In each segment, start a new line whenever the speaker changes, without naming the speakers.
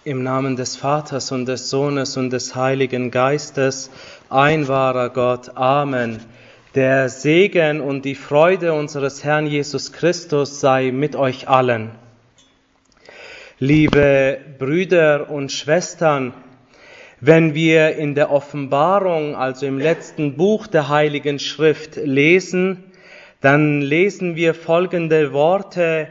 Im Namen des Vaters und des Sohnes und des Heiligen Geistes, ein wahrer Gott. Amen. Der Segen und die Freude unseres Herrn Jesus Christus sei mit euch allen. Liebe Brüder und Schwestern, wenn wir in der Offenbarung, also im letzten Buch der Heiligen Schrift, lesen, dann lesen wir folgende Worte: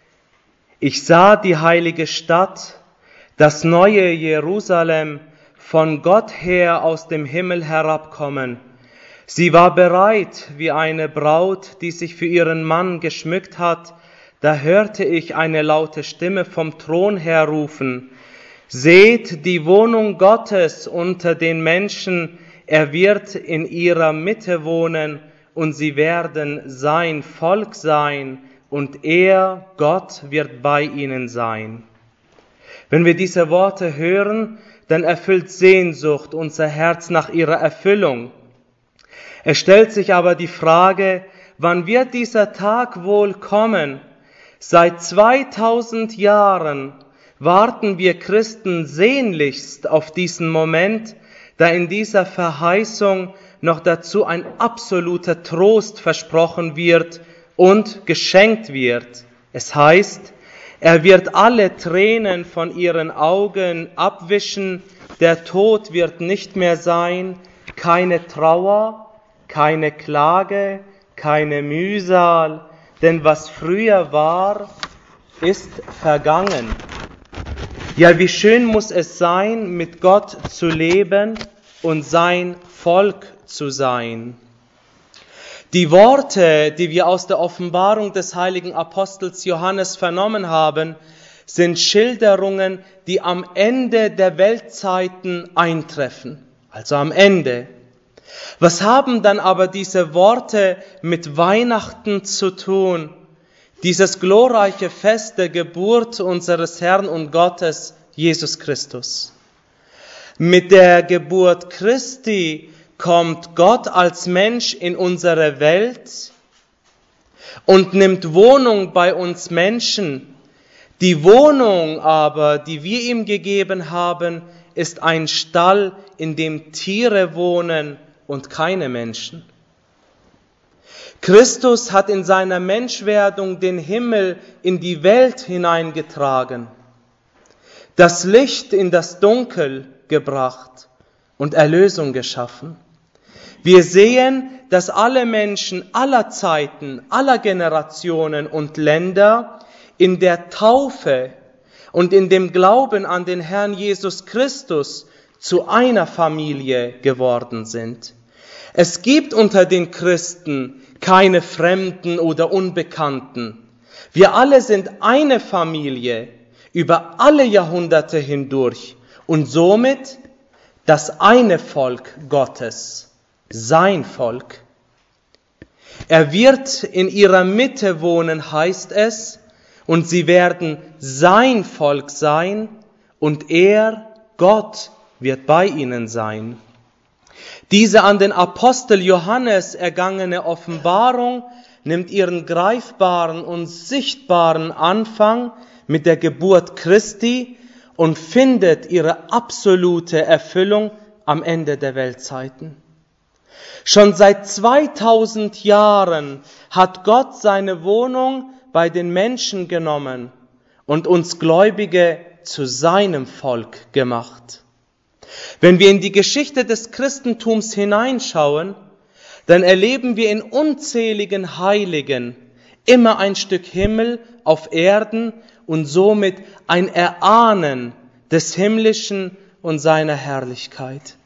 Ich sah die heilige Stadt, das neue Jerusalem, von Gott her aus dem Himmel herabkommen. Sie war bereit wie eine Braut, die sich für ihren Mann geschmückt hat. Da hörte ich eine laute Stimme vom Thron her rufen: Seht die Wohnung Gottes unter den Menschen, er wird in ihrer Mitte wohnen, und sie werden sein Volk sein, und er, Gott, wird bei ihnen sein. Wenn wir diese Worte hören, dann erfüllt Sehnsucht unser Herz nach ihrer Erfüllung. Es stellt sich aber die Frage, wann wird dieser Tag wohl kommen? Seit 2000 Jahren warten wir Christen sehnlichst auf diesen Moment, da in dieser Verheißung noch dazu ein absoluter Trost versprochen wird und geschenkt wird. Es heißt, er wird alle Tränen von ihren Augen abwischen, der Tod wird nicht mehr sein, keine Trauer, keine Klage, keine Mühsal, denn was früher war, ist vergangen. Ja, wie schön muss es sein, mit Gott zu leben und sein Volk zu sein. Die Worte, die wir aus der Offenbarung des heiligen Apostels Johannes vernommen haben, sind Schilderungen, die am Ende der Weltzeiten eintreffen. Also am Ende. Was haben dann aber diese Worte mit Weihnachten zu tun? Dieses glorreiche Fest der Geburt unseres Herrn und Gottes, Jesus Christus. Mit der Geburt Christi kommt Gott als Mensch in unsere Welt und nimmt Wohnung bei uns Menschen. Die Wohnung aber, die wir ihm gegeben haben, ist ein Stall, in dem Tiere wohnen und keine Menschen. Christus hat in seiner Menschwerdung den Himmel in die Welt hineingetragen, das Licht in das Dunkel gebracht und Erlösung geschaffen. Wir sehen, dass alle Menschen aller Zeiten, aller Generationen und Länder in der Taufe und in dem Glauben an den Herrn Jesus Christus zu einer Familie geworden sind. Es gibt unter den Christen keine Fremden oder Unbekannten. Wir alle sind eine Familie über alle Jahrhunderte hindurch und somit das eine Volk Gottes, sein Volk. Er wird in ihrer Mitte wohnen, heißt es, und sie werden sein Volk sein und er, Gott, wird bei ihnen sein. Diese an den Apostel Johannes ergangene Offenbarung nimmt ihren greifbaren und sichtbaren Anfang mit der Geburt Christi und findet ihre absolute Erfüllung am Ende der Weltzeiten. Schon seit 2000 Jahren hat Gott seine Wohnung bei den Menschen genommen und uns Gläubige zu seinem Volk gemacht. Wenn wir in die Geschichte des Christentums hineinschauen, dann erleben wir in unzähligen Heiligen immer ein Stück Himmel auf Erden und somit ein Erahnen des Himmlischen und seiner Herrlichkeit.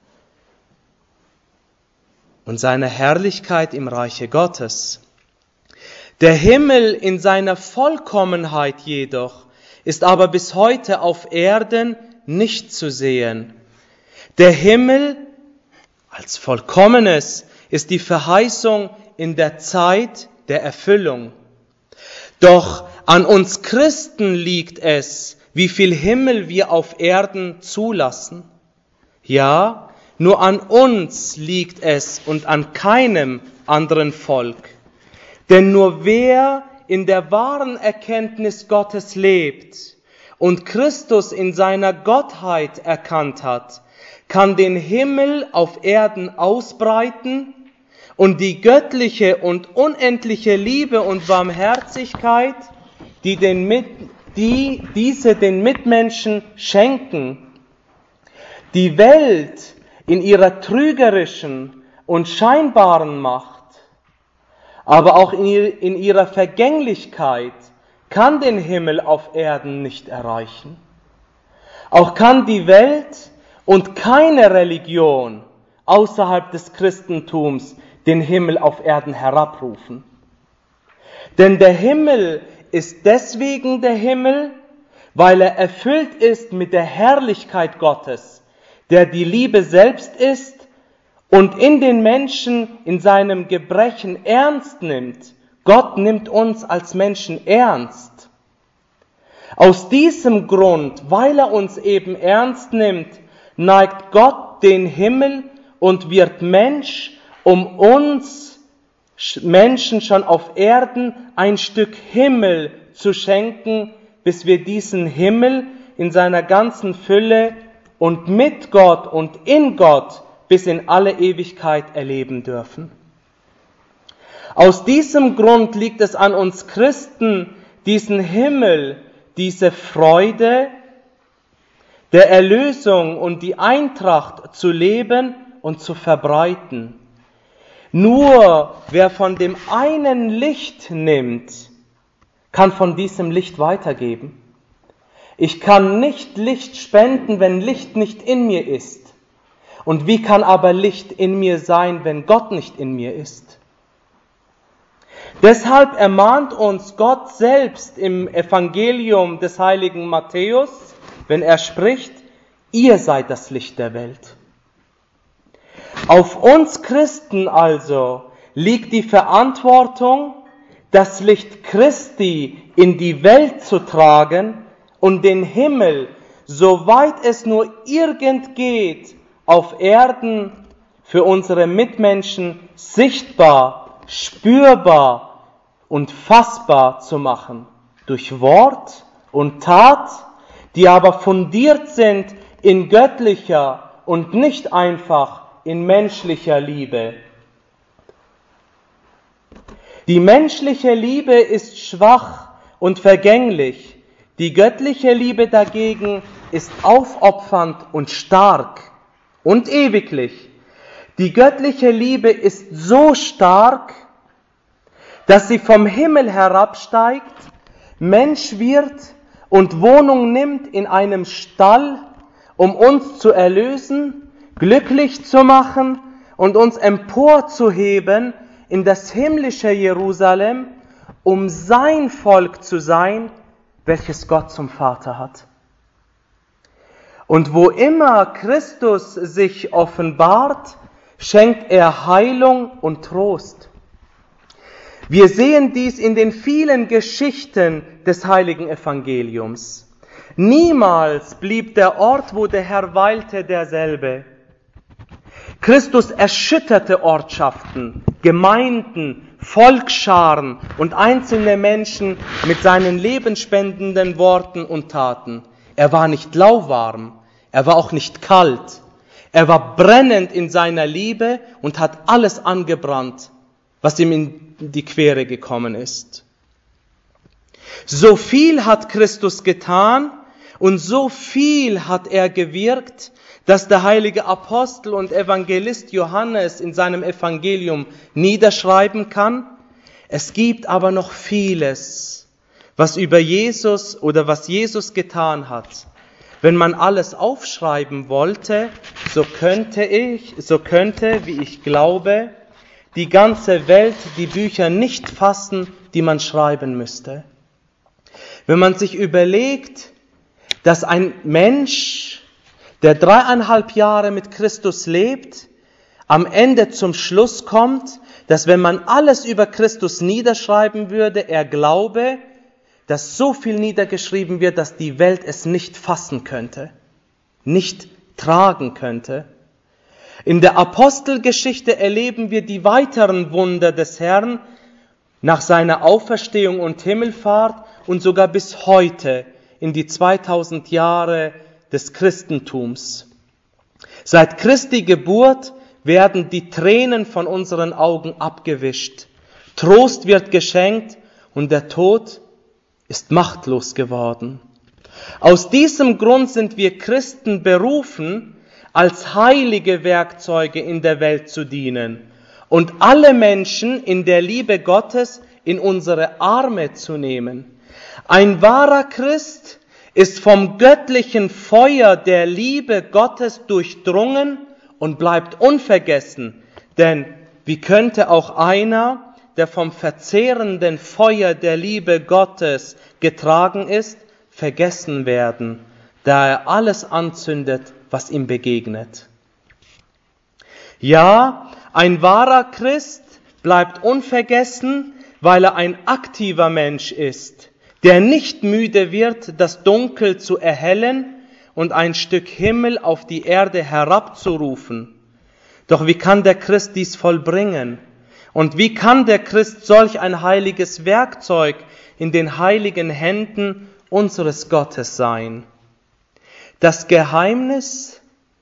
Und seiner Herrlichkeit im Reiche Gottes. Der Himmel in seiner Vollkommenheit jedoch ist aber bis heute auf Erden nicht zu sehen. Der Himmel als Vollkommenes ist die Verheißung in der Zeit der Erfüllung. Doch an uns Christen liegt es, wie viel Himmel wir auf Erden zulassen. Ja, nur an uns liegt es und an keinem anderen Volk. Denn nur wer in der wahren Erkenntnis Gottes lebt und Christus in seiner Gottheit erkannt hat, kann den Himmel auf Erden ausbreiten und die göttliche und unendliche Liebe und Barmherzigkeit, die diese den Mitmenschen schenken, die Welt in ihrer trügerischen und scheinbaren Macht, aber auch in ihrer Vergänglichkeit, kann den Himmel auf Erden nicht erreichen. Auch kann die Welt und keine Religion außerhalb des Christentums den Himmel auf Erden herabrufen. Denn der Himmel ist deswegen der Himmel, weil er erfüllt ist mit der Herrlichkeit Gottes, der die Liebe selbst ist und in den Menschen in seinem Gebrechen ernst nimmt. Gott nimmt uns als Menschen ernst. Aus diesem Grund, weil er uns eben ernst nimmt, neigt Gott den Himmel und wird Mensch, um uns Menschen schon auf Erden ein Stück Himmel zu schenken, bis wir diesen Himmel in seiner ganzen Fülle und mit Gott und in Gott bis in alle Ewigkeit erleben dürfen. Aus diesem Grund liegt es an uns Christen, diesen Himmel, diese Freude der Erlösung und die Eintracht zu leben und zu verbreiten. Nur wer von dem einen Licht nimmt, kann von diesem Licht weitergeben. Ich kann nicht Licht spenden, wenn Licht nicht in mir ist. Und wie kann aber Licht in mir sein, wenn Gott nicht in mir ist? Deshalb ermahnt uns Gott selbst im Evangelium des heiligen Matthäus, wenn er spricht, ihr seid das Licht der Welt. Auf uns Christen also liegt die Verantwortung, das Licht Christi in die Welt zu tragen und den Himmel, soweit es nur irgend geht, auf Erden für unsere Mitmenschen sichtbar, spürbar und fassbar zu machen, durch Wort und Tat, die aber fundiert sind in göttlicher und nicht einfach in menschlicher Liebe. Die menschliche Liebe ist schwach und vergänglich, die göttliche Liebe dagegen ist aufopfernd und stark und ewiglich. Die göttliche Liebe ist so stark, dass sie vom Himmel herabsteigt, Mensch wird und Wohnung nimmt in einem Stall, um uns zu erlösen, glücklich zu machen und uns emporzuheben in das himmlische Jerusalem, um sein Volk zu sein, welches Gott zum Vater hat. Und wo immer Christus sich offenbart, schenkt er Heilung und Trost. Wir sehen dies in den vielen Geschichten des heiligen Evangeliums. Niemals blieb der Ort, wo der Herr weilte, derselbe. Christus erschütterte Ortschaften, Gemeinden, Volksscharen und einzelne Menschen mit seinen lebensspendenden Worten und Taten. Er war nicht lauwarm, er war auch nicht kalt. Er war brennend in seiner Liebe und hat alles angebrannt, was ihm in die Quere gekommen ist. So viel hat Christus getan und so viel hat er gewirkt, dass der heilige Apostel und Evangelist Johannes in seinem Evangelium niederschreiben kann. Es gibt aber noch vieles, was über Jesus oder was Jesus getan hat. Wenn man alles aufschreiben wollte, so könnte, wie ich glaube, die ganze Welt die Bücher nicht fassen, die man schreiben müsste. Wenn man sich überlegt, dass ein Mensch, der 3,5 Jahre mit Christus lebt, am Ende zum Schluss kommt, dass wenn man alles über Christus niederschreiben würde, er glaube, dass so viel niedergeschrieben wird, dass die Welt es nicht fassen könnte, nicht tragen könnte. In der Apostelgeschichte erleben wir die weiteren Wunder des Herrn nach seiner Auferstehung und Himmelfahrt und sogar bis heute in die 2000 Jahre des Christentums. Seit Christi Geburt werden die Tränen von unseren Augen abgewischt. Trost wird geschenkt und der Tod ist machtlos geworden. Aus diesem Grund sind wir Christen berufen, als heilige Werkzeuge in der Welt zu dienen und alle Menschen in der Liebe Gottes in unsere Arme zu nehmen. Ein wahrer Christ ist vom göttlichen Feuer der Liebe Gottes durchdrungen und bleibt unvergessen. Denn wie könnte auch einer, der vom verzehrenden Feuer der Liebe Gottes getragen ist, vergessen werden, da er alles anzündet, was ihm begegnet? Ja, ein wahrer Christ bleibt unvergessen, weil er ein aktiver Mensch ist, der nicht müde wird, das Dunkel zu erhellen und ein Stück Himmel auf die Erde herabzurufen. Doch wie kann der Christ dies vollbringen? Und wie kann der Christ solch ein heiliges Werkzeug in den heiligen Händen unseres Gottes sein? Das Geheimnis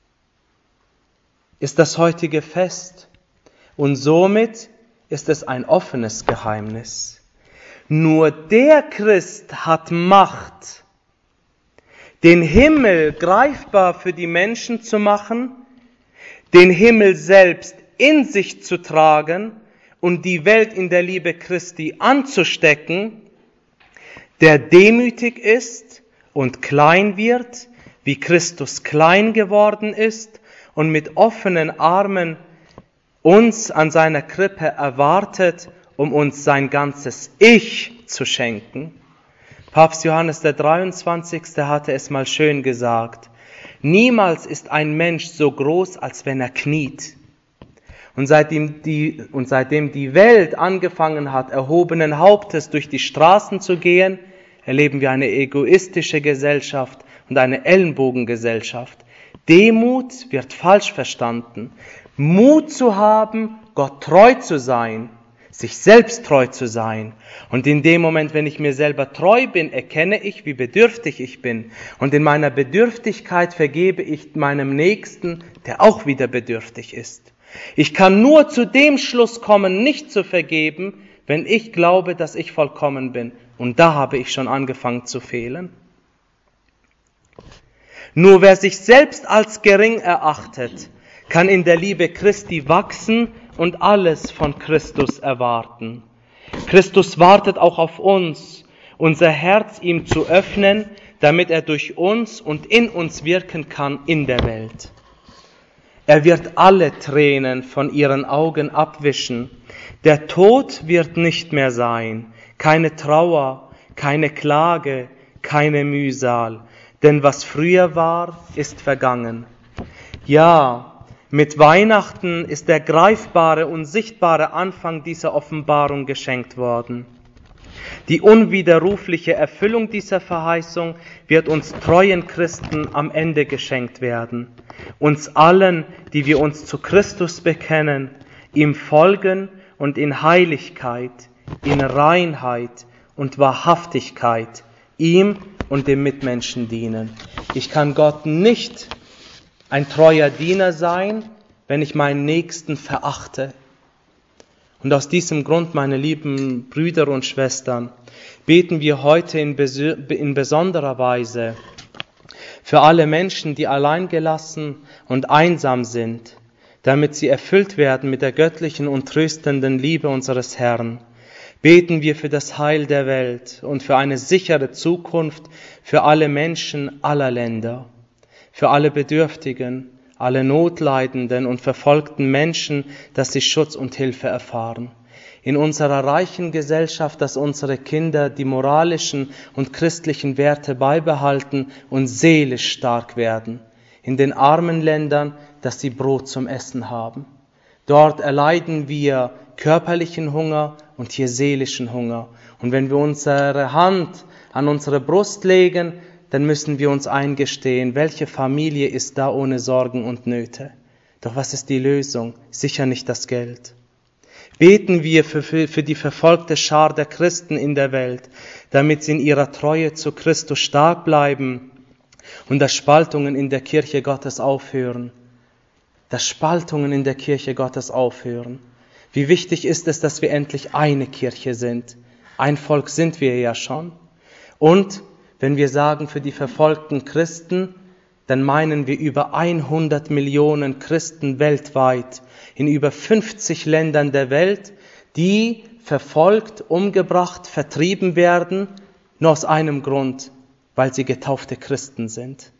ist das heutige Fest und somit ist es ein offenes Geheimnis. Nur der Christ hat Macht, den Himmel greifbar für die Menschen zu machen, den Himmel selbst in sich zu tragen und die Welt in der Liebe Christi anzustecken, der demütig ist und klein wird, wie Christus klein geworden ist und mit offenen Armen uns an seiner Krippe erwartet, um uns sein ganzes Ich zu schenken. Papst Johannes der 23. hatte es mal schön gesagt: Niemals ist ein Mensch so groß, als wenn er kniet. Und seitdem die Welt angefangen hat, erhobenen Hauptes durch die Straßen zu gehen, erleben wir eine egoistische Gesellschaft und eine Ellenbogengesellschaft. Demut wird falsch verstanden. Mut zu haben, Gott treu zu sein, sich selbst treu zu sein. Und in dem Moment, wenn ich mir selber treu bin, erkenne ich, wie bedürftig ich bin. Und in meiner Bedürftigkeit vergebe ich meinem Nächsten, der auch wieder bedürftig ist. Ich kann nur zu dem Schluss kommen, nicht zu vergeben, wenn ich glaube, dass ich vollkommen bin. Und da habe ich schon angefangen zu fehlen. Nur wer sich selbst als gering erachtet, kann in der Liebe Christi wachsen und alles von Christus erwarten. Christus wartet auch auf uns, unser Herz ihm zu öffnen, damit er durch uns und in uns wirken kann in der Welt. Er wird alle Tränen von ihren Augen abwischen. Der Tod wird nicht mehr sein, keine Trauer, keine Klage, keine Mühsal, denn was früher war, ist vergangen. Ja, mit Weihnachten ist der greifbare und sichtbare Anfang dieser Offenbarung geschenkt worden. Die unwiderrufliche Erfüllung dieser Verheißung wird uns treuen Christen am Ende geschenkt werden. Uns allen, die wir uns zu Christus bekennen, ihm folgen und in Heiligkeit, in Reinheit und Wahrhaftigkeit ihm und dem Mitmenschen dienen. Ich kann Gott nicht ein treuer Diener sein, wenn ich meinen Nächsten verachte. Und aus diesem Grund, meine lieben Brüder und Schwestern, beten wir heute in besonderer Weise für alle Menschen, die alleingelassen und einsam sind, damit sie erfüllt werden mit der göttlichen und tröstenden Liebe unseres Herrn. Beten wir für das Heil der Welt und für eine sichere Zukunft für alle Menschen aller Länder, für alle Bedürftigen, alle Notleidenden und verfolgten Menschen, dass sie Schutz und Hilfe erfahren. In unserer reichen Gesellschaft, dass unsere Kinder die moralischen und christlichen Werte beibehalten und seelisch stark werden. In den armen Ländern, dass sie Brot zum Essen haben. Dort erleiden wir körperlichen Hunger und hier seelischen Hunger. Und wenn wir unsere Hand an unsere Brust legen, dann müssen wir uns eingestehen, welche Familie ist da ohne Sorgen und Nöte. Doch was ist die Lösung? Sicher nicht das Geld. Beten wir für die verfolgte Schar der Christen in der Welt, damit sie in ihrer Treue zu Christus stark bleiben und dass Spaltungen in der Kirche Gottes aufhören. Dass Spaltungen in der Kirche Gottes aufhören. Wie wichtig ist es, dass wir endlich eine Kirche sind. Ein Volk sind wir ja schon. Und wenn wir sagen für die verfolgten Christen, dann meinen wir über 100 Millionen Christen weltweit, in über 50 Ländern der Welt, die verfolgt, umgebracht, vertrieben werden, nur aus einem Grund, weil sie getaufte Christen sind.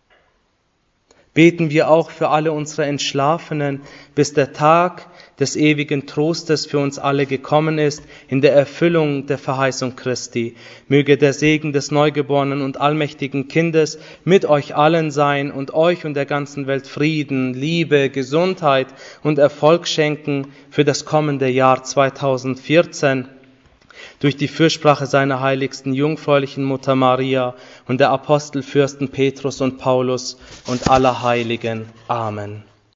Beten wir auch für alle unsere Entschlafenen, bis der Tag des ewigen Trostes für uns alle gekommen ist, in der Erfüllung der Verheißung Christi. Möge der Segen des neugeborenen und allmächtigen Kindes mit euch allen sein und euch und der ganzen Welt Frieden, Liebe, Gesundheit und Erfolg schenken für das kommende Jahr 2014. Durch die Fürsprache seiner heiligsten jungfräulichen Mutter Maria und der Apostelfürsten Petrus und Paulus und aller Heiligen. Amen.